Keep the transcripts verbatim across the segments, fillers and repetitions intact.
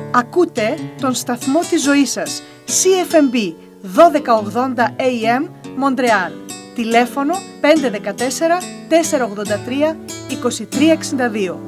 Ακούτε τον σταθμό της ζωής σας, σι εφ εμ μπι δώδεκα ογδόντα έι εμ Μοντρεάλ. Τηλέφωνο πέντε ένα τέσσερα τέσσερα ογδόντα τρία είκοσι τρία εξήντα δύο.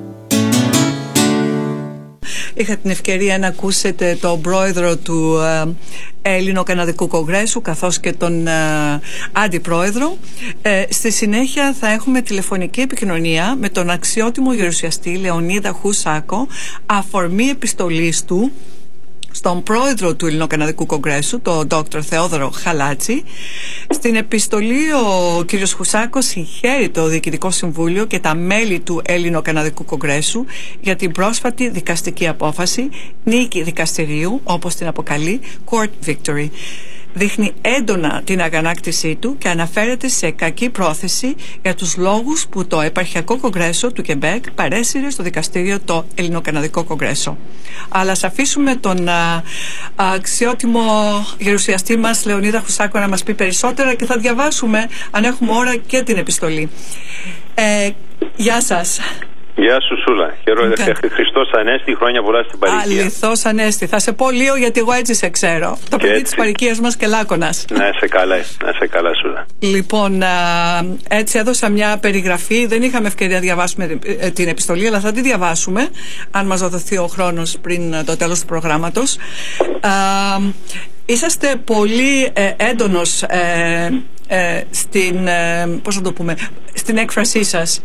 Είχα την ευκαιρία να ακούσετε τον πρόεδρο του ε, Έλληνο-Καναδικού Κογκρέσου καθώς και τον ε, αντιπρόεδρο. Ε, στη συνέχεια θα έχουμε τηλεφωνική επικοινωνία με τον αξιότιμο γερουσιαστή Λεωνίδα Χουσάκο, αφορμή επιστολής του στον πρόεδρο του Ελληνοκαναδικού Κογκρέσου, τον Δόκτωρ Θεόδωρο Χαλάτση. Στην επιστολή ο κύριος Χουσάκος συγχαίρει το Διοικητικό Συμβούλιο και τα μέλη του Ελληνοκαναδικού Κογκρέσου για την πρόσφατη δικαστική απόφαση, νίκη δικαστηρίου, όπως την αποκαλεί, Court Victory. Δείχνει έντονα την αγανάκτησή του και αναφέρεται σε κακή πρόθεση για τους λόγους που το Επαρχιακό Κογκρέσο του Κεμπέκ παρέσυρε στο δικαστήριο το Ελληνοκαναδικό Κογκρέσο. Αλλά ας αφήσουμε τον α, αξιότιμο γερουσιαστή μας Λεωνίδα Χουσάκο να μας πει περισσότερα και θα διαβάσουμε, αν έχουμε ώρα, και την επιστολή. Ε, γεια σας. Γεια σου Σούλα, χαιρόμαστε. Χριστός Ανέστη, χρόνια πολλά στην παροικία. Αληθώς Ανέστη, θα σε πω λίγο γιατί εγώ έτσι σε ξέρω. Το παιδί έτσι της παροικίας μας και Λάκωνας. Να είσαι καλά, να είσαι καλά Σούλα. Λοιπόν, έτσι έδωσα μια περιγραφή, δεν είχαμε ευκαιρία να διαβάσουμε την επιστολή, αλλά θα τη διαβάσουμε, αν μας δοθεί ο χρόνος πριν το τέλος του προγράμματος. Είσαστε πολύ ε, έντονος ε, ε, στην, ε, πώς να το πούμε, στην έκφρασή σας.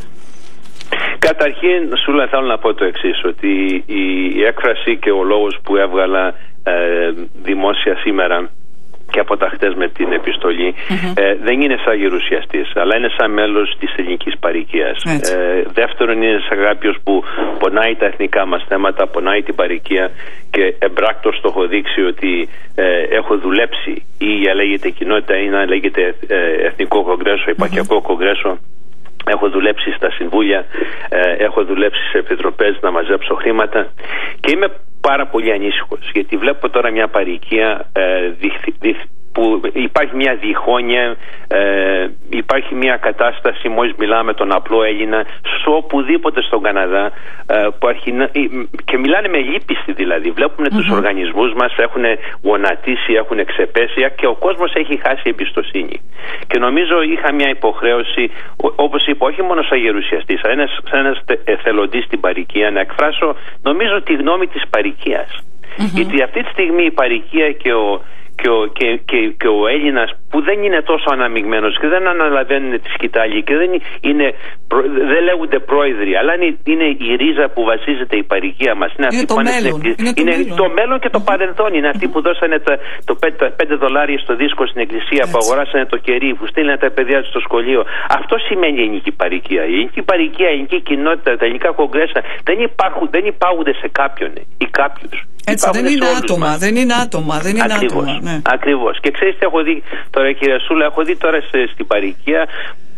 Καταρχήν, Σούλα, θέλω να πω το εξής, ότι η, η έκφραση και ο λόγος που έβγαλα ε, δημόσια σήμερα και από τα χτες με την επιστολή mm-hmm. ε, δεν είναι σαν γερουσιαστής, αλλά είναι σαν μέλος της ελληνικής παροικίας. Ε, δεύτερον, είναι σαν κάποιος που πονάει τα εθνικά μας θέματα, πονάει την παροικία, και εμπράκτος το έχω δείξει ότι ε, έχω δουλέψει ή για λέγεται κοινότητα ή να λέγεται ε, εθνικό κογκρέσο, επαρχιακό mm-hmm. κογκρέσο. Έχω δουλέψει στα συμβούλια, ε, έχω δουλέψει σε επιτροπές να μαζέψω χρήματα και είμαι πάρα πολύ ανήσυχος, γιατί βλέπω τώρα μια παροικία ε, διχθυ, διχ, που υπάρχει μια διχόνοια, ε, υπάρχει μια κατάσταση, μόλις μιλάμε με τον απλό Έλληνα, σε οπουδήποτε στον Καναδά, ε, που αρχινα, και μιλάνε με λύπηση δηλαδή. Βλέπουμε mm-hmm. τους οργανισμούς μας έχουν γονατίσει, έχουν ξεπέσει και ο κόσμος έχει χάσει εμπιστοσύνη. Και νομίζω είχα μια υποχρέωση, όπως είπα, όχι μόνο σαν γερουσιαστής, αλλά ένας, σαν ένας εθελοντής στην παροικία, να εκφράσω νομίζω τη γνώμη της παροικίας. Mm-hmm. Γιατί αυτή τη στιγμή η παροικία και ο Και ο, και, και, και ο Έλληνας, που δεν είναι τόσο αναμειγμένος και δεν αναλαβαίνουν τη σκητάλη και δεν, είναι, δεν λέγονται πρόεδροι, αλλά είναι, είναι η ρίζα που βασίζεται η παροικία μας. Είναι, είναι, το, μέλλον. Στην, είναι, είναι το, μέλλον. το μέλλον και το παρελθόν. Είναι αυτοί που δώσανε τα, το πέντε δολάρια στο δίσκο στην εκκλησία, έτσι, που αγοράσανε το κερί, που στείλανε τα παιδιά τους στο σχολείο. Αυτό σημαίνει η ελληνική παροικία. Η ελληνική παροικία, η ελληνική κοινότητα, τα ελληνικά κογκρέσα δεν, υπάρχουν, δεν υπάγονται σε κάποιον ή κάποιους. Έτσι, δεν είναι, άτομα, δεν είναι άτομα, δεν είναι Ακριβώς, άτομα. Ναι. Ακριβώς. Και ξέρεις τι έχω δει τώρα, κυρία Σούλα, έχω δει τώρα σε, στην παροικία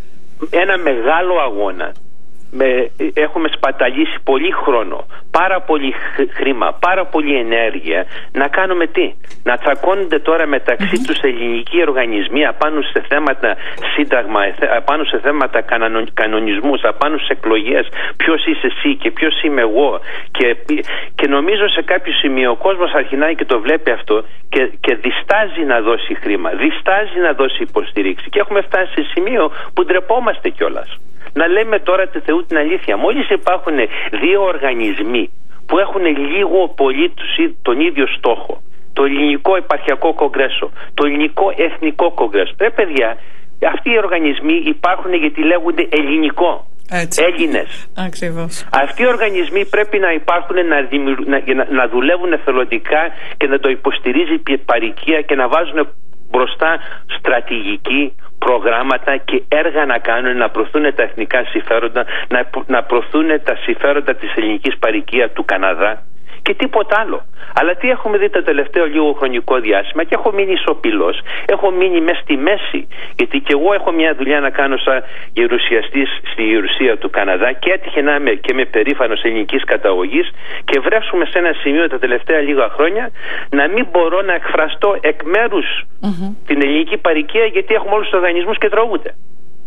ένα μεγάλο αγώνα. Με, έχουμε σπαταλήσει πολύ χρόνο, πάρα πολύ χρήμα, πάρα πολύ ενέργεια να κάνουμε τι? Να τσακώνονται τώρα μεταξύ mm-hmm. τους ελληνικοί οργανισμοί απάνω σε θέματα σύνταγμα, απάνω σε θέματα κανονισμούς, απάνω σε εκλογές, ποιος είσαι εσύ και ποιος είμαι εγώ, και, και νομίζω σε κάποιο σημείο ο κόσμος αρχινάει και το βλέπει αυτό και, και διστάζει να δώσει χρήμα, διστάζει να δώσει υποστήριξη, και έχουμε φτάσει σε σημείο που ντρεπόμαστε κιόλας. Να λέμε τώρα του Θεού την αλήθεια. Μόλις υπάρχουν δύο οργανισμοί που έχουν λίγο πολύ τον ίδιο στόχο, το Ελληνικό Επαρχιακό Κογκρέσο, το Ελληνικό Εθνικό Κογκρέσο, ρε παιδιά, αυτοί οι οργανισμοί υπάρχουν γιατί λέγονται ελληνικό. Έτσι. Έλληνες. Ακριβώς. Αυτοί οι οργανισμοί πρέπει να υπάρχουν, να, δημιουργ... να... να δουλεύουν εθελοντικά και να το υποστηρίζει η παροικία και να βάζουν μπροστά στρατηγική προγράμματα και έργα να κάνουν, να προωθούν τα εθνικά συμφέροντα, να, να προωθούν τα συμφέροντα της ελληνικής παροικίας του Καναδά και τίποτα άλλο. Αλλά τι έχουμε δει το τελευταίο λίγο χρονικό διάστημα, και έχω μείνει σοπηλός, έχω μείνει μέσα στη μέση, γιατί και εγώ έχω μια δουλειά να κάνω σαν γερουσιαστής στη γερουσία του Καναδά και έτυχε να είμαι και με περήφανος ελληνικής καταγωγής, και βρέσουμε σε ένα σημείο τα τελευταία λίγα χρόνια να μην μπορώ να εκφραστώ εκ μέρους mm-hmm. την ελληνική παροικία, γιατί έχουμε όλους τους οργανισμούς και τρώγονται.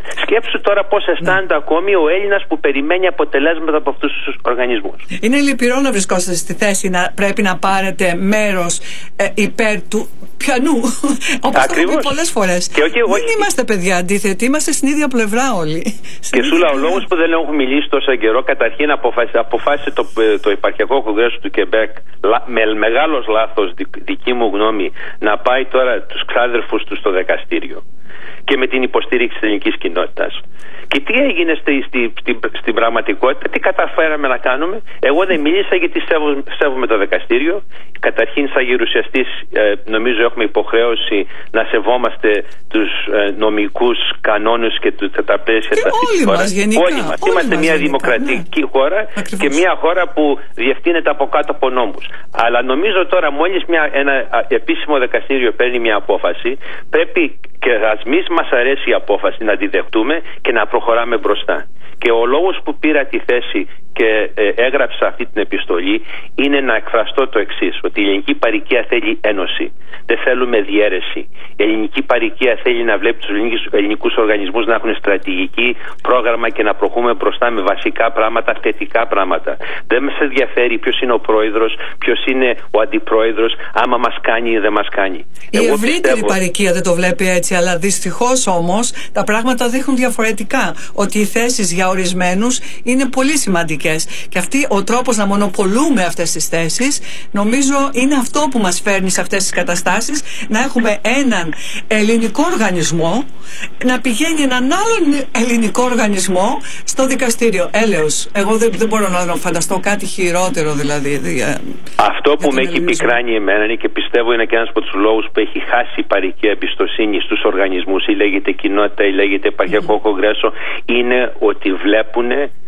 Σκέψου τώρα πώς αισθάνεται ναι. ακόμη ο Έλληνας που περιμένει αποτελέσματα από αυτούς τους οργανισμούς. Είναι λυπηρό να βρισκόσαστε στη θέση να πρέπει να πάρετε μέρος ε, υπέρ του πιανού. Όπως το έχω πει πολλές φορές. Και όχι, όχι. Δεν είμαστε παιδιά αντίθετοι, είμαστε στην ίδια πλευρά όλοι. Και Σούλα, ο λόγος που δεν έχουν μιλήσει τόσο καιρό, καταρχήν αποφάσισε, αποφάσισε το, το Επαρχιακό Κογκρέσο του Κεμπέκ με μεγάλος λάθος, δική μου γνώμη, να πάει τώρα τους ξάδερφους του στο δικαστήριο και με την υποστήριξη της ελληνικής κοινότητας. Και τι έγινε στη, στη, στη, στην πραγματικότητα, τι καταφέραμε να κάνουμε? Εγώ δεν μίλησα γιατί σέβομαι, σέβομαι το δικαστήριο. Καταρχήν, σαν γερουσιαστής, ε, νομίζω έχουμε υποχρέωση να σεβόμαστε τους ε, νομικούς κανόνες και του, τα πλαίσια της αυτής χώρας. Όλοι μας. Είμαστε μια γενικά, δημοκρατική ναι. χώρα. Ακριβώς. Και μια χώρα που διευθύνεται από κάτω από νόμους. Αλλά νομίζω τώρα, μόλις μια, ένα επίσημο δικαστήριο παίρνει μια απόφαση, πρέπει, και ας μη μας αρέσει η απόφαση, να τη δεχτούμε και να προχωράμε μπροστά. Και ο λόγος που πήρα τη θέση και ε, έγραψα αυτή την επιστολή είναι να εκφραστώ το εξής, ότι η ελληνική παροικία θέλει ένωση. Δεν θέλουμε διαίρεση. Η ελληνική παροικία θέλει να βλέπει τους ελληνικούς οργανισμούς να έχουν στρατηγική πρόγραμμα και να προχούμε μπροστά με βασικά πράγματα, θετικά πράγματα. Δεν μας ενδιαφέρει ποιος είναι ο πρόεδρος, ποιος είναι ο αντιπρόεδρος, άμα μας κάνει ή δεν μας κάνει. Η Εγώ ευρύτερη πιστεύω... παροικία δεν το βλέπει έτσι, αλλά δυστυχώς όμως τα πράγματα δείχνουν διαφορετικά. Ότι οι θέσεις για ορισμένους είναι πολύ σημαντικές. Και αυτή ο τρόπος να μονοπολούμε αυτές τις θέσεις, νομίζω είναι αυτό που μας φέρνει σε αυτές τις καταστάσεις, να έχουμε έναν ελληνικό οργανισμό να πηγαίνει έναν άλλον ελληνικό οργανισμό στο δικαστήριο. Έλεος. Εγώ δεν, δεν μπορώ να φανταστώ κάτι χειρότερο δηλαδή. Αυτό που με έχει πικράνει εμένα είναι, και πιστεύω είναι και ένας από τους λόγους που έχει χάσει η παροικία εμπιστοσύνη στους οργανισμούς, ή λέγεται κοινότητα ή λέγεται Επαρχιακό mm-hmm. Κογκρέσο, είναι ότι βλέπουν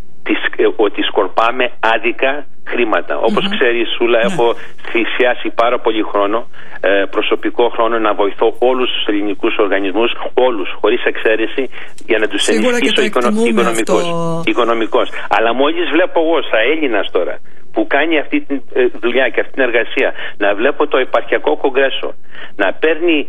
ότι σκορπάμε άδικα χρήματα. Όπως mm-hmm. ξέρεις, Σούλα, yeah. έχω θυσιάσει πάρα πολύ χρόνο, ε, προσωπικό χρόνο, να βοηθώ όλους τους ελληνικούς οργανισμούς, όλους, χωρίς εξαίρεση, για να τους ενισχύσω οικονομικώς. Αυτό... οικονομικώς. Αλλά μόλις βλέπω εγώ, σαν Έλληνας τώρα, που κάνει αυτή τη ε, δουλειά και αυτή την εργασία, να βλέπω το Επαρχιακό Κογκρέσο να παίρνει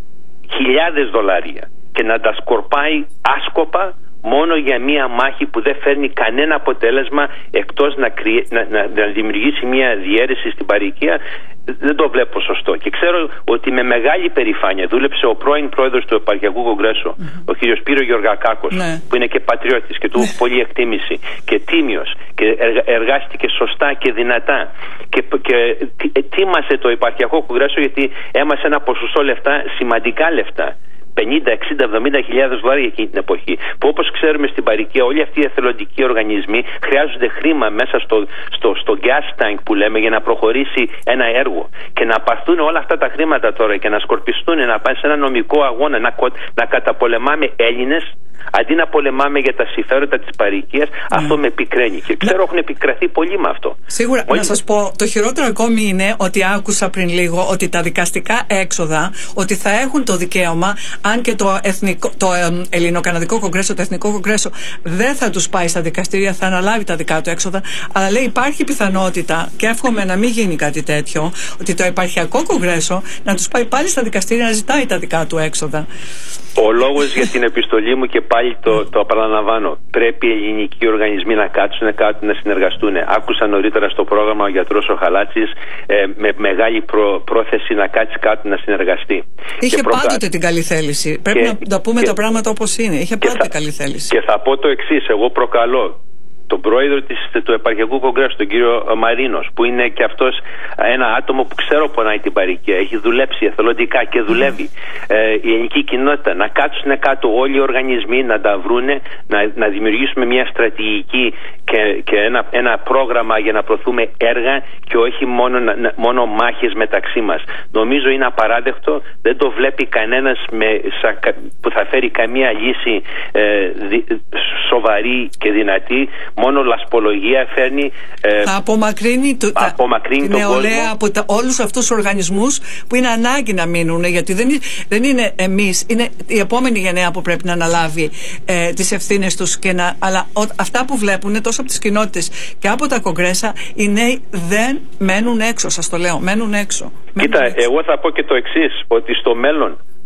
χιλιάδες δολάρια και να τα σκορπάει άσκοπα μόνο για μία μάχη που δεν φέρνει κανένα αποτέλεσμα εκτός να, κρυ... να, να, να δημιουργήσει μία διαίρεση στην παροικία, δεν το βλέπω σωστό. Και ξέρω ότι με μεγάλη περηφάνεια δούλεψε ο πρώην πρόεδρος του Επαρχιακού Κογκρέσου, mm-hmm. ο κ. Σπύρο Γεωργακάκος, mm-hmm. που είναι και πατριώτης και του έχω πολύ εκτίμηση και τίμιος, και εργάστηκε σωστά και δυνατά και, και τίμασε το Επαρχιακό Κογκρέσο, γιατί έμασε ένα ποσοστό λεφτά, σημαντικά λεφτά, πενήντα, εξήντα, εβδομήντα χιλιάδες δολάρια εκείνη την εποχή. Που όπως ξέρουμε στην παροικία, όλοι αυτοί οι εθελοντικοί οργανισμοί χρειάζονται χρήμα μέσα στο, στο, στο gas tank που λέμε, για να προχωρήσει ένα έργο. Και να πάρθουν όλα αυτά τα χρήματα τώρα και να σκορπιστούν, να πάνε σε ένα νομικό αγώνα, να, να καταπολεμάμε Έλληνες, αντί να πολεμάμε για τα συμφέροντα της παροικίας, mm. αυτό με πικραίνει. Και ξέρω έχουν επικραθεί πολύ με αυτό. Σίγουρα. Μόλις... Να σας πω, το χειρότερο ακόμη είναι ότι άκουσα πριν λίγο ότι τα δικαστικά έξοδα, ότι θα έχουν το δικαίωμα, αν και το, εθνικό, το ε, Ελληνοκαναδικό Κογκρέσο, το Εθνικό Κογκρέσο δεν θα τους πάει στα δικαστήρια, θα αναλάβει τα δικά του έξοδα. Αλλά λέει υπάρχει πιθανότητα, και εύχομαι να μην γίνει κάτι τέτοιο, ότι το Επαρχιακό Κογκρέσο να τους πάει πάλι στα δικαστήρια να ζητάει τα δικά του έξοδα. Ο λόγος για την επιστολή μου, και πάλι το, το επαναλαμβάνω, πρέπει οι ελληνικοί οργανισμοί να κάτσουν κάτω, να συνεργαστούν. Άκουσα νωρίτερα στο πρόγραμμα ο γιατρός ο Χαλάτσης ε, με μεγάλη προ, πρόθεση να κάτσει κάτω να συνεργαστεί. Είχε προκα... πάντοτε την καλή θέληση. Πρέπει και, να τα πούμε και, τα πράγματα όπως είναι. Είχε πάντοτε θα, καλή θέληση. Και θα πω το εξής, εγώ προκαλώ τον πρόεδρο της, του Επαρχιακού Κογκρέσου, τον κύριο Μαρίνος, που είναι και αυτός ένα άτομο που ξέρω πονάει την παροικία, έχει δουλέψει εθελοντικά και δουλεύει. Ε, η ελληνική κοινότητα να κάτσουν κάτω όλοι οι οργανισμοί, να τα βρούνε, να, να δημιουργήσουμε μια στρατηγική και, και ένα, ένα πρόγραμμα για να προωθούμε έργα και όχι μόνο, να, μόνο μάχες μεταξύ μας. Νομίζω είναι απαράδεκτο, δεν το βλέπει κανένας με, σα, που θα φέρει καμία λύση ε, δι, σοβαρή και δυνατή. Μόνο λασπολογία φέρνει. Ε, θα απομακρύνει, το, θα απομακρύνει την νεολαία από τα, όλους αυτούς τους οργανισμούς που είναι ανάγκη να μείνουν, γιατί δεν είναι, δεν είναι εμείς, είναι η επόμενη γενναία που πρέπει να αναλάβει ε, τις ευθύνες τους. Και να, αλλά ο, αυτά που βλέπουν τόσο από τις κοινότητες και από τα κογκρέσα, οι νέοι δεν μένουν έξω. Σας το λέω, μένουν έξω. Κοίτα, μένουν έξω. Εγώ θα πω και το εξής, ότι στο μέλλον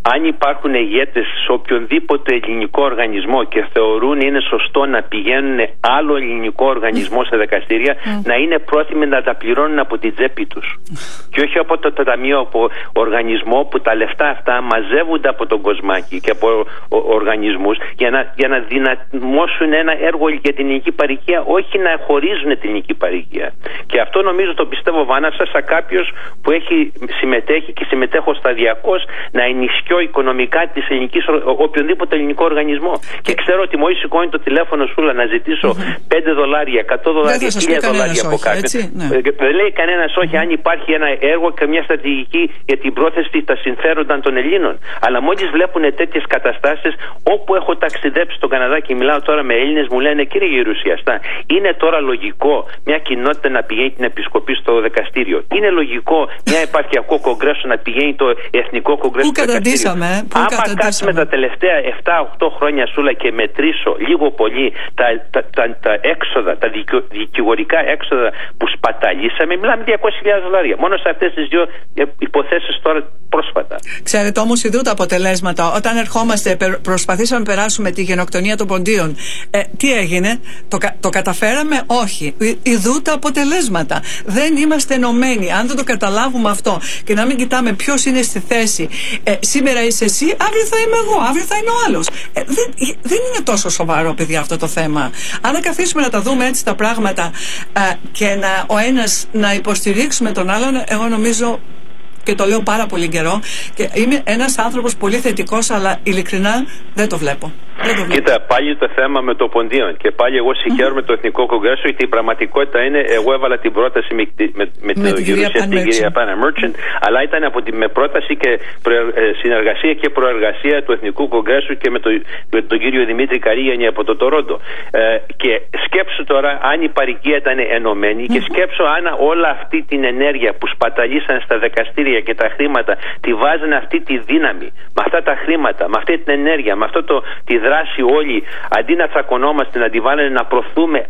αν υπάρχουν ηγέτες σε οποιονδήποτε ελληνικό οργανισμό και θεωρούν είναι σωστό να πηγαίνουν άλλο ελληνικό οργανισμό σε δικαστήρια, mm. να είναι πρόθυμοι να τα πληρώνουν από την τσέπη τους. Και όχι από το, το ταμείο, από οργανισμό που τα λεφτά αυτά μαζεύονται από τον Κοσμάκη και από ο, οργανισμούς για να, για να δυναμώσουν ένα έργο για την ελληνική παροικία, όχι να χωρίζουν την ελληνική παροικία. Και αυτό νομίζω το πιστεύω, Βάνασα, σαν κάποιος που έχει συμμετέχει και συμμετέχω σταδιακώς να ενισχύω οικονομικά της ελληνικής, οποιονδήποτε ελληνικό οργανισμό. Και ξέρω ότι μόλις σηκώνει το τηλέφωνο Σούλα να ζητήσω πέντε δολάρια, εκατό δολάρια, χίλια δολάρια από κάποιον. Ναι. Δεν λέει κανένας όχι αν υπάρχει ένα έργο και μια στρατηγική για την πρόθεση τα συμφέροντα των Ελλήνων. Αλλά μόλις βλέπουν τέτοιες καταστάσεις, όπου έχω ταξιδέψει στον Καναδά και μιλάω τώρα με Έλληνες, μου λένε κύριε γερουσιαστά, είναι τώρα λογικό μια κοινότητα να πηγαίνει την επισκοπή στο δικαστήριο? Είναι λογικό μια επαρχιακό κογκρέσο να πηγαίνει το εθνικό κογκρέσο στο δικαστήριο? Άμα κάτσουμε τα τελευταία επτά οκτώ χρόνια, Σούλα, και μετρήσω λίγο πολύ τα, τα, τα, τα έξοδα, τα δικαι, δικηγορικά έξοδα που σπαταλήσαμε, μιλάμε διακόσιες χιλιάδες δολάρια μόνο σε αυτές τις δύο υποθέσεις τώρα πρόσφατα. Ξέρετε όμως, ειδού τα αποτελέσματα. Όταν ερχόμαστε, προσπαθήσαμε να περάσουμε τη γενοκτονία των Ποντίων. Ε, τι έγινε? Το, το καταφέραμε? Όχι. Ειδού τα αποτελέσματα. Δεν είμαστε ενωμένοι. Αν δεν το καταλάβουμε αυτό και να μην κοιτάμε ποιος είναι στη θέση, ε, σήμερα είσαι εσύ, αύριο θα είμαι εγώ, αύριο θα είναι ο άλλος. Ε, δεν, δεν είναι τόσο σοβαρό, παιδιά, αυτό το θέμα. Αν καθίσουμε να τα δούμε έτσι τα πράγματα ε, και να, ο ένας να υποστηρίξουμε τον άλλον, εγώ νομίζω, και το λέω πάρα πολύ καιρό, και είμαι ένας άνθρωπος πολύ θετικός, αλλά ειλικρινά δεν το βλέπω. Κοίτα, πάλι το θέμα με το Ποντίον. Και πάλι εγώ συγχαίρομαι mm-hmm. το Εθνικό Κογκρέσο, γιατί η πραγματικότητα είναι, εγώ έβαλα την πρόταση με, με, με, με την κυρία Πάνα Μέρτσεντ, αλλά ήταν από τη, με πρόταση και προ, ε, συνεργασία και προεργασία του Εθνικού Κογκρέσου και με, το, με τον κύριο Δημήτρη Καρίγιανη από το Τορόντο. Ε, και σκέψου τώρα αν η παροικία ήταν ενωμένη, mm-hmm. και σκέψου αν όλα αυτή την ενέργεια που σπαταλήσαν στα δικαστήρια και τα χρήματα τη βάζανε αυτή τη δύναμη, με αυτά τα χρήματα, με αυτή την ενέργεια, με αυτό το, τη δράση όλοι, αντί να τσακωνόμαστε, να τη βάλουν να προωθούμε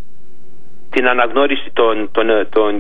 την αναγνώριση των, των, των, των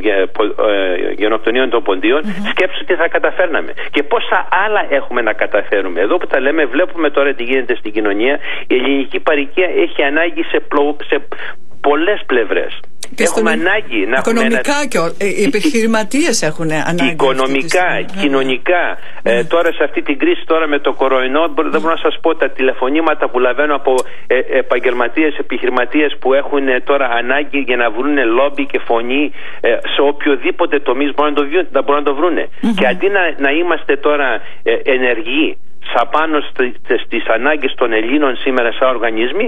ε, γενοκτονίων των Ποντίων, mm-hmm. σκέψου τι θα καταφέρναμε και πόσα άλλα έχουμε να καταφέρουμε. Εδώ που τα λέμε, βλέπουμε τώρα τι γίνεται στην κοινωνία. Η ελληνική παροικία έχει ανάγκη σε, πλο, σε πολλές πλευρές. Και έχουμε στον... ανάγκη να οικονομικά έχουμε και ο... οι επιχειρηματίες έχουν ανάγκη. Οικονομικά, κοινωνικά. Mm. Ε, τώρα σε αυτή την κρίση τώρα με το κορονοϊό, mm. δεν μπορώ να σας πω τα τηλεφωνήματα που λαβαίνω από ε, επαγγελματίες, επιχειρηματίες που έχουν ε, τώρα ανάγκη για να βρουν λόμπι και φωνή ε, σε οποιοδήποτε τομείς μπορούν να το, να μπορούν να το βρούνε. Mm-hmm. Και αντί να, να είμαστε τώρα ε, ενεργοί σαπάνω στις ανάγκες των Ελλήνων σήμερα σαν οργανισμοί,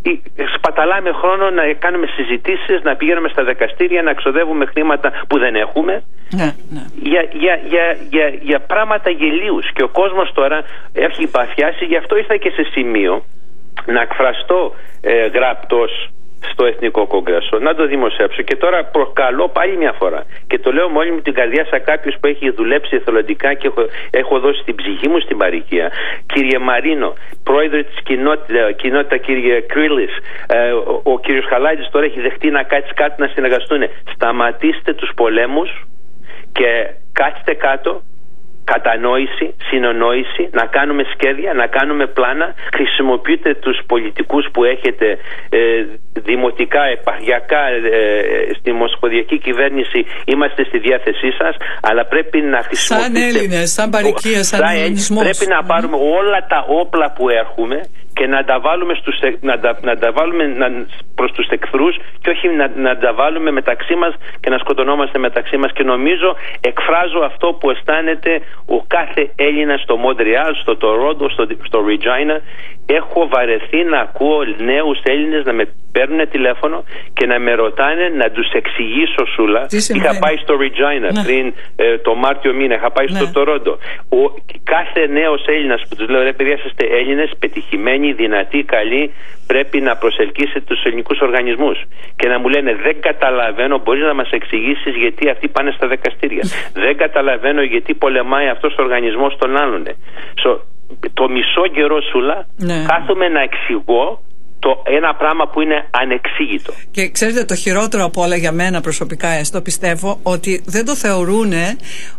σπαταλάμε χρόνο να κάνουμε συζητήσεις, να πηγαίνουμε στα δικαστήρια, να ξοδεύουμε χρήματα που δεν έχουμε, ναι, ναι. Για, για, για, για, για πράγματα γελίους. Και ο κόσμος τώρα έχει παθιάσει. Γι' αυτό ήρθα και σε σημείο να εκφραστώ ε, γραπτός στο Εθνικό Κογκρέσο, να το δημοσιεύσω. Και τώρα προκαλώ πάλι μια φορά, και το λέω με όλη μου την καρδιά σαν κάποιος που έχει δουλέψει εθελοντικά και έχω, έχω δώσει την ψυχή μου στην παροικία. Κύριε Μαρίνο, πρόεδρε της κοινότητα, κοινότητα κύριε Κρίλης, ε, ο, ο κύριος Χαλάτης τώρα έχει δεχτεί να κάτσει κάτω να συνεργαστούν. Σταματήστε τους πολέμους και κάτσετε κάτω. Κατανόηση, συνεννόηση, να κάνουμε σχέδια, να κάνουμε πλάνα. Χρησιμοποιείτε τους πολιτικούς που έχετε ε, δημοτικά, επαρχιακά, ε, στη ομοσπονδιακή κυβέρνηση. Είμαστε στη διάθεσή σας, αλλά πρέπει να χρησιμοποιείτε σαν Έλληνες, σαν παροικία, σαν ελληνισμός. Πρέπει να πάρουμε mm-hmm. όλα τα όπλα που έχουμε και να τα βάλουμε, στους, να τα, να τα βάλουμε να, προς τους εχθρούς, και όχι να, να τα βάλουμε μεταξύ μας και να σκοτωνόμαστε μεταξύ μας. Και νομίζω εκφράζω αυτό που αισθάνεται ο κάθε Έλληνας στο Μοντρεάλ, στο Τορόντο, στο, στο Ριτζάινα. Έχω βαρεθεί να ακούω νέους Έλληνες να με παίρνουν τηλέφωνο και να με ρωτάνε να τους εξηγήσω, Σούλα. Είχα πάει στο Ριτζάινα ναι. πριν ε, το Μάρτιο μήνα, είχα πάει ναι. στο Τορόντο. Ο, κάθε νέος Έλληνας που τους λέω, ρε παιδιά, είστε Έλληνες, πετυχημένοι, δυνατοί, καλοί, πρέπει να προσελκύσετε τους ελληνικούς οργανισμούς. Και να μου λένε, δεν καταλαβαίνω, μπορείς να μας εξηγήσεις γιατί αυτοί πάνε στα δικαστήρια. Δεν καταλαβαίνω γιατί πολεμάει αυτός ο οργανισμός τον άλλον. So, το μισό καιρό, Σούλα, ναι. κάθομαι να εξηγώ το ένα πράγμα που είναι ανεξήγητο. Και ξέρετε, το χειρότερο από όλα για μένα προσωπικά, έστω, πιστεύω ότι δεν το θεωρούνε,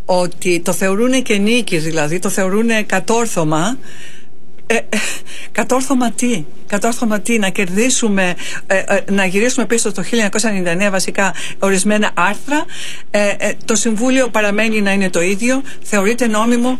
ότι το θεωρούνε και νίκη, δηλαδή το θεωρούνε κατόρθωμα. Ε, ε, κατόρθωμα τι, κατόρθωμα τι, να κερδίσουμε, ε, ε, να γυρίσουμε πίσω στο χίλια εννιακόσια ενενήντα εννέα βασικά ορισμένα άρθρα. ε, ε, το Συμβούλιο παραμένει να είναι το ίδιο, θεωρείται νόμιμο.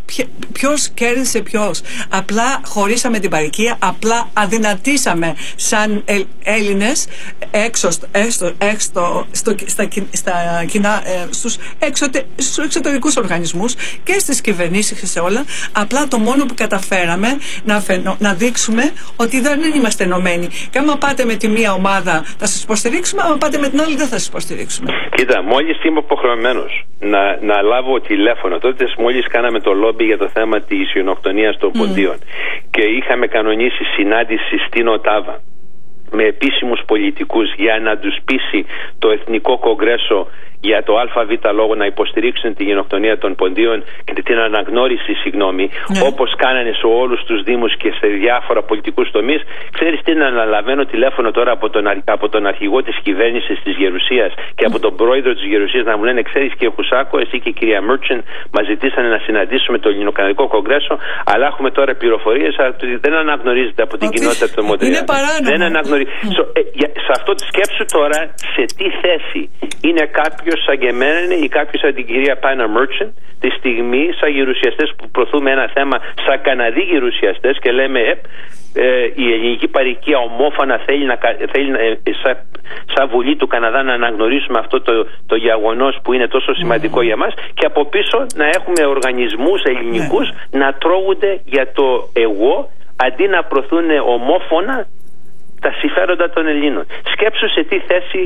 Ποιος κέρδισε ποιος? Απλά χωρίσαμε την παροικία, απλά αδυνατήσαμε σαν Έλληνες έξω, έξω, έξω στο, στα, στα κοινά, ε, στους, εξωτε, στους εξωτερικούς οργανισμούς και στις κυβερνήσεις και σε όλα. Απλά το μόνο που καταφέραμε να, φαινο, να δείξουμε ότι δεν είμαστε ενωμένοι. Και άμα πάτε με τη μία ομάδα θα σας υποστηρίξουμε, άμα πάτε με την άλλη δεν θα σας υποστηρίξουμε. Κοίτα, μόλις είμαι υποχρεωμένος να, να λάβω τηλέφωνο, τότε μόλις κάναμε το λόμπι για το θέμα της γενοκτονίας των mm. ποντίων και είχαμε κανονίσει συνάντηση στην Οτάβα με επίσημους πολιτικούς για να τους πείσει το Εθνικό Κογκρέσο για το ΑΒ λόγο να υποστηρίξουν τη γενοκτονία των ποντίων και την αναγνώριση, συγγνώμη, ναι. όπως κάνανε σε όλους τους δήμους και σε διάφορα πολιτικούς τομείς. Ξέρεις τι, να αναλαβαίνω τηλέφωνο τώρα από τον, από τον αρχηγό της κυβέρνησης της Γερουσίας και από τον πρόεδρο της Γερουσίας να μου λένε, ξέρεις κύριε Χουσάκο, εσύ και η κυρία Μέρτσεν μας ζητήσανε να συναντήσουμε το Ελληνοκαναδικό Κογκρέσο, αλλά έχουμε τώρα πληροφορίες ότι δεν αναγνωρίζεται από την κοινότητα του Μοντρεάλ. Είναι παράνομο. Δεν αναγνωρίζεται. Mm. So, ε, για, σε αυτό τη σκέψου τώρα σε τι θέση είναι κάποιο σαν και εμένα ή κάποιο σαν την κυρία Πάνα Μέρτσεν τη στιγμή σαν γερουσιαστές που προωθούμε ένα θέμα σαν Καναδοί γερουσιαστές και λέμε ε, ε, η ελληνική παροικία ομόφωνα θέλει, να, θέλει ε, σαν, σαν Βουλή του Καναδά να αναγνωρίσουμε αυτό το, το γεγονός που είναι τόσο σημαντικό mm. για μας και από πίσω να έχουμε οργανισμούς ελληνικούς mm. να τρώγονται για το εγώ αντί να προωθούν ομόφωνα τα συμφέροντα των Ελλήνων. Σκέψου σε τι θέση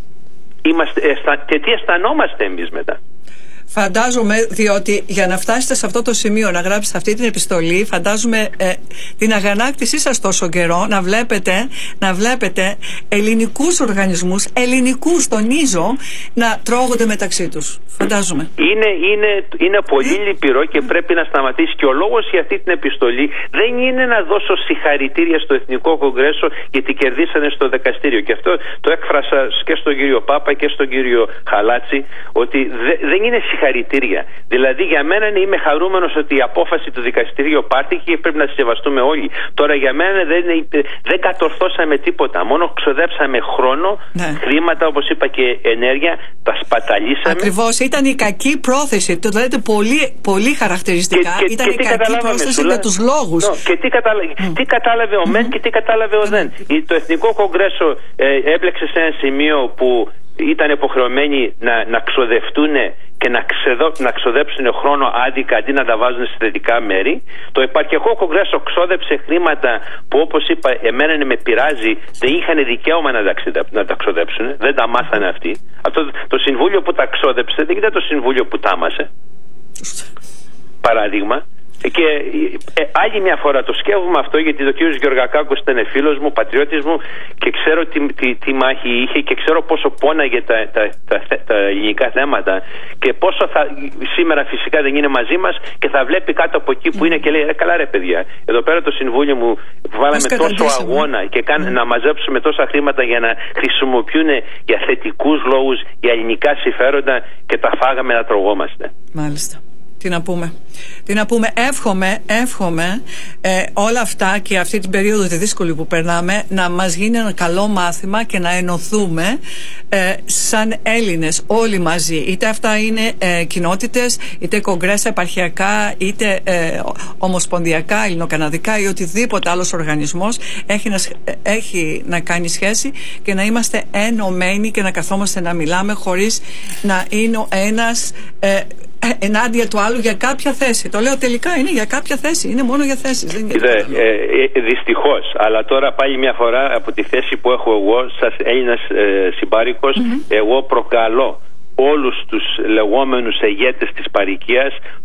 είμαστε και τι αισθανόμαστε εμείς μετά. Φαντάζομαι, διότι για να φτάσετε σε αυτό το σημείο να γράψετε αυτή την επιστολή, φαντάζομαι ε, την αγανάκτησή σας τόσο καιρό να βλέπετε, να βλέπετε ελληνικούς οργανισμούς, ελληνικούς τονίζω, να τρώγονται μεταξύ τους. Φαντάζομαι. Είναι, είναι, είναι πολύ λυπηρό και πρέπει να σταματήσει. Και ο λόγος για αυτή την επιστολή δεν είναι να δώσω συγχαρητήρια στο Εθνικό Κογκρέσο γιατί κερδίσανε στο δικαστήριο. Και αυτό το έκφρασα και στον κύριο Πάπα και στον κύριο Χαλάτσι, ότι δε, δεν είναι συγχαρητήρια. Δηλαδή για μένα είμαι χαρούμενος ότι η απόφαση του δικαστηρίου πάρθηκε και πρέπει να τη σεβαστούμε όλοι. Τώρα για μένα δεν, δεν κατορθώσαμε τίποτα. Μόνο ξοδέψαμε χρόνο, ναι. χρήματα, όπως είπα, και ενέργεια, τα σπαταλήσαμε. Ακριβώς. Ήταν η κακή πρόθεση. Το λέτε πολύ, πολύ χαρακτηριστικά. Και, και, ήταν και η κακή πρόθεση για τους λόγους. No, και τι, καταλα... mm. τι κατάλαβε ο mm-hmm. μεν και τι κατάλαβε ο δεν. Mm-hmm. Το Εθνικό Κογκρέσο ε, έπλεξε σε ένα σημείο που ήταν υποχρεωμένοι να, να ξοδευτούν και να, ξεδο, να ξοδέψουν χρόνο άδικα αντί να τα βάζουν σε θετικά μέρη. Το Επαρχιακό Κογκρέσο ξόδεψε χρήματα που, όπως είπα, εμένα με πειράζει, δεν είχαν δικαίωμα να τα, να τα ξοδέψουν. Δεν τα μάθανε αυτοί. Αυτό, το συμβούλιο που τα ξόδεψε δεν ήταν το συμβούλιο που τα άμασε. Παράδειγμα. Και ε, άλλη μια φορά το σκέφτομαι αυτό, γιατί ο κύριος Γεωργακάκος ήταν φίλος μου, πατριώτης μου και ξέρω τι, τι, τι μάχη είχε και ξέρω πόσο πόναγε τα, τα, τα, τα, τα ελληνικά θέματα και πόσο θα, σήμερα φυσικά δεν είναι μαζί μας και θα βλέπει κάτω από εκεί που mm. είναι και λέει, καλά ρε παιδιά, εδώ πέρα το συμβούλιο μου βάλαμε τόσο αγώνα και κάν, mm. να μαζέψουμε τόσα χρήματα για να χρησιμοποιούν για θετικούς λόγους, για ελληνικά συμφέροντα και τα φάγαμε να τρογόμαστε. Μάλιστα. Τι να πούμε. Τι να πούμε. Εύχομαι, εύχομαι ε, όλα αυτά και αυτή την περίοδο τη δύσκολη που περνάμε να μας γίνει ένα καλό μάθημα και να ενωθούμε ε, σαν Έλληνες όλοι μαζί. Είτε αυτά είναι ε, κοινότητες, είτε κογκρέσα επαρχιακά, είτε ε, ομοσπονδιακά, ελληνοκαναδικά ή οτιδήποτε άλλος οργανισμός έχει να, έχει να κάνει σχέση και να είμαστε ενωμένοι και να καθόμαστε να μιλάμε χωρίς να είναι ο ένας ε, ενάντια του άλλου για κάποια θέση. Το λέω τελικά, είναι για κάποια θέση, είναι μόνο για θέσεις. Δεν είναι ε, ε, δυστυχώς, αλλά τώρα πάλι μια φορά από τη θέση που έχω εγώ σαν Έλληνας ε, συμπάρικος, mm-hmm. εγώ προκαλώ όλους τους λεγόμενους ηγέτες της παροικίας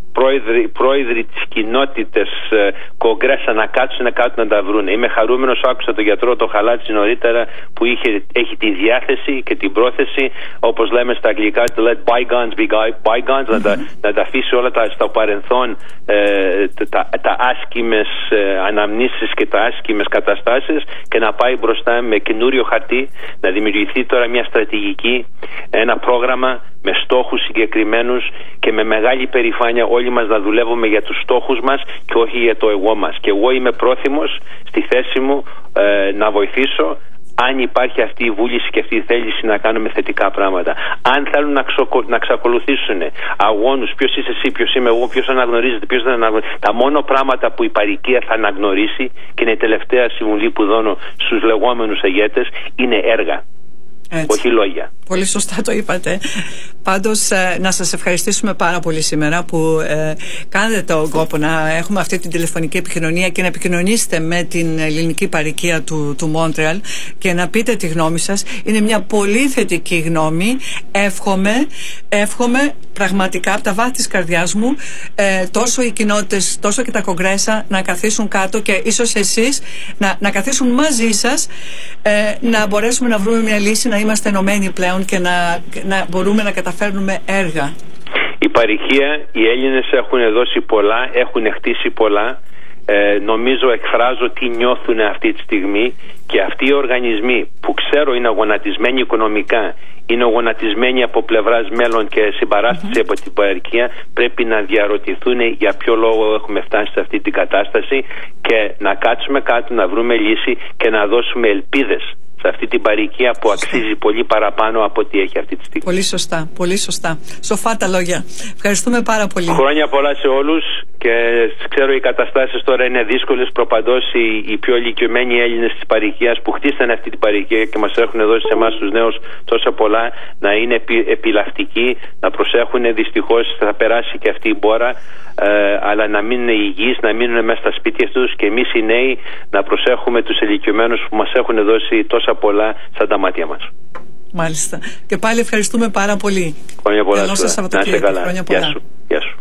πρόεδροι, πρόεδροι της κοινότητας ε, κογκρέσα να κάτσουν να κάτσουν να τα βρούνε. Είμαι χαρούμενος, άκουσα τον γιατρό το Χαλάτση νωρίτερα που είχε, έχει τη διάθεση και την πρόθεση, όπως λέμε στα αγγλικά, to let bygones be bygones, mm-hmm. να, τα, να τα αφήσει όλα τα στο παρελθόν, ε, τα, τα άσκημες ε, αναμνήσεις και τα άσκημες καταστάσεις και να πάει μπροστά με καινούριο χαρτί, να δημιουργηθεί τώρα μια στρατηγική, ένα πρόγραμμα με στόχους συγκεκριμένους και με μεγάλη περηφάνεια όλοι μας να δουλεύουμε για τους στόχους μας και όχι για το εγώ μας. Και εγώ είμαι πρόθυμος στη θέση μου ε, να βοηθήσω αν υπάρχει αυτή η βούληση και αυτή η θέληση να κάνουμε θετικά πράγματα. Αν θέλουν να, ξοκο... να ξακολουθήσουν αγώνους, ποιος είσαι εσύ, ποιος είμαι εγώ, ποιος αναγνωρίζεται, ποιος δεν αναγνωρίζεται, τα μόνο πράγματα που η παροικία θα αναγνωρίσει, και είναι η τελευταία συμβουλή που δώνω στους λεγόμενους ηγέτες, είναι έργα. Έτσι. Όχι λόγια. Πολύ σωστά το είπατε. Πάντως ε, να σας ευχαριστήσουμε πάρα πολύ σήμερα που ε, κάνετε τον κόπο να έχουμε αυτή την τηλεφωνική επικοινωνία και να επικοινωνήσετε με την ελληνική παροικία του, του Μόντρεαλ και να πείτε τη γνώμη σας. Είναι μια πολύ θετική γνώμη. Εύχομαι, εύχομαι πραγματικά από τα βάθη της καρδιάς μου ε, τόσο οι κοινότητες τόσο και τα κογκρέσα να καθίσουν κάτω και ίσως εσείς να, να καθίσουν μαζί σας ε, να μπορέσουμε να βρούμε μια λύση, να είμαστε ενωμένοι πλέον και να, να μπορούμε να καταφέρνουμε έργα. Η παροικία, οι Έλληνες έχουν δώσει πολλά, έχουν χτίσει πολλά. Ε, νομίζω εκφράζω τι νιώθουν αυτή τη στιγμή, και αυτοί οι οργανισμοί που ξέρω είναι γονατισμένοι οικονομικά, είναι γονατισμένοι από πλευράς μέλλον και συμπαράσταση mm-hmm. από την παροικία, πρέπει να διαρωτηθούν για ποιο λόγο έχουμε φτάσει σε αυτή την κατάσταση και να κάτσουμε κάτω, να βρούμε λύση και να δώσουμε ελπίδες σε αυτή την παροικία που αξίζει πολύ παραπάνω από ό,τι έχει αυτή τη στιγμή. Πολύ σωστά, πολύ σωστά. Σοφά τα λόγια. Ευχαριστούμε πάρα πολύ. Χρόνια πολλά σε όλους, και ξέρω οι καταστάσεις τώρα είναι δύσκολες. Προπαντός οι, οι πιο ηλικιωμένοι Έλληνες της παροικίας που χτίσανε αυτή την παροικία και μας έχουν δώσει σε εμάς τους νέους τόσα πολλά, να είναι επι, επιλακτικοί, να προσέχουν. Δυστυχώς θα περάσει και αυτή η μπόρα, ε, αλλά να μείνουν υγιείς, να μείνουν μέσα στα σπίτια τους, και εμείς οι νέοι να προσέχουμε τους ηλικιωμένους που μας έχουν δώσει τόσα πολλά σαν τα μάτια μας. Μάλιστα. Και πάλι ευχαριστούμε πάρα πολύ. Χρόνια πολλά. Καλό σας Σαββατοκύριακο. Γεια σου. Γεια σου.